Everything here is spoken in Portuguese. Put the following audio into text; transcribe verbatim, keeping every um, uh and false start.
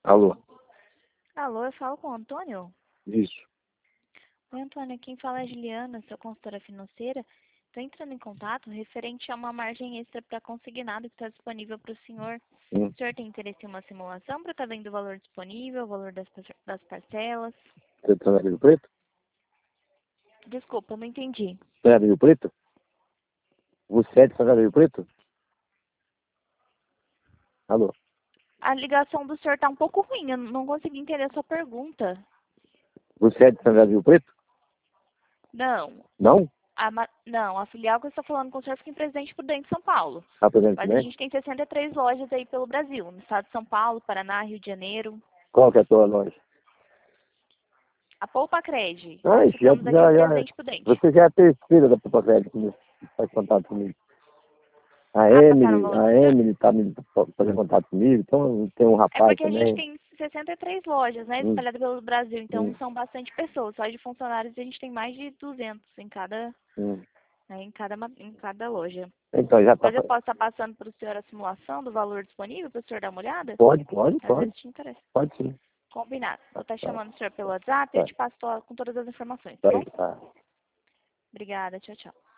Alô? Alô, eu falo com o Antônio? Isso. Oi, Antônio, quem fala é a Juliana, sua consultora financeira. Estou entrando em contato referente a uma margem extra para consignado que está disponível para o senhor. Hum. O senhor tem interesse em uma simulação para estar vendo o valor disponível, o valor das, par- das parcelas? Você está na Rio Preto? Desculpa, eu não entendi. Você é do Rio Preto? Você é de São José do Rio Preto? Alô? A ligação do senhor está um pouco ruim, eu não consegui entender a sua pergunta. Você é de São José do Rio Preto? Não, Não? a, ma- não, a filial que eu estou falando com o senhor fica em Presidente Prudente, São Paulo. Está presente Mas a também? gente tem sessenta e três lojas aí pelo Brasil, no estado de São Paulo, Paraná, Rio de Janeiro. Qual que é a tua loja? A Poupa Cred. Ah, Nós isso já, ficamos aqui já, em já. Presidente Prudente. Você já é a terceira da Poupa Crédito que faz contato comigo. A Ah, passaram o Emily, valor a pro senhor? Emily tá me fazendo contato comigo. Então tem um É rapaz porque a gente também. tem sessenta e três lojas, né, Hum, espalhadas pelo Brasil. Então hum, são bastante pessoas. Só de funcionários a gente tem mais de duzentos em cada, hum. né, em cada, ma- em cada loja. Então já tá. Depois eu posso estar passando para o senhor a simulação do valor disponível para o senhor dar uma olhada? Pode, pode, Às pode. vezes te interessa. Pode sim. Combinado. Vou estar Tá, chamando o senhor pelo WhatsApp e eu tá, te passo to- com todas as informações, tá tá, bom? tá. Obrigada. Tchau, tchau.